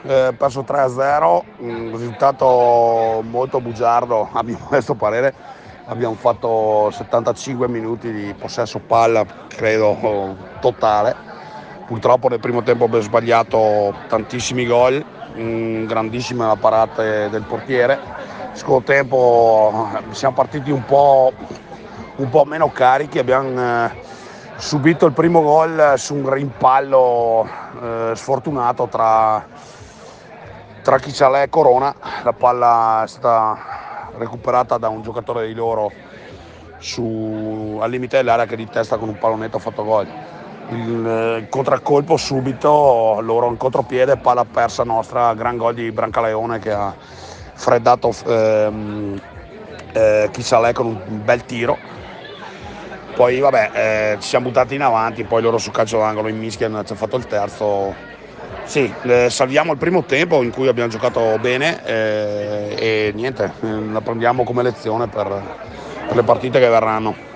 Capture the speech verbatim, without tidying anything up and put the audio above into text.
Eh, perso tre a zero, un risultato molto bugiardo a mio modesto parere. Abbiamo fatto settantacinque minuti di possesso palla, credo totale. Purtroppo nel primo tempo abbiamo sbagliato tantissimi gol, mm, grandissime la parate del portiere. Secondo tempo eh, siamo partiti un po', un po' meno carichi, abbiamo eh, subito il primo gol su un rimpallo eh, sfortunato tra, tra Chiccialè e Corona. La palla è stata recuperata da un giocatore di loro su, al limite dell'area, che di testa con un pallonetto ha fatto gol. Il, eh, il contraccolpo subito, loro in contropiede, palla persa nostra, gran gol di Brancaleone che ha freddato ehm, eh, Chiccialè con un bel tiro. Poi vabbè, eh, ci siamo buttati in avanti, poi loro su calcio d'angolo in mischia ci ha fatto il terzo. Sì, eh, salviamo il primo tempo in cui abbiamo giocato bene, eh, e niente, eh, la prendiamo come lezione per, per le partite che verranno.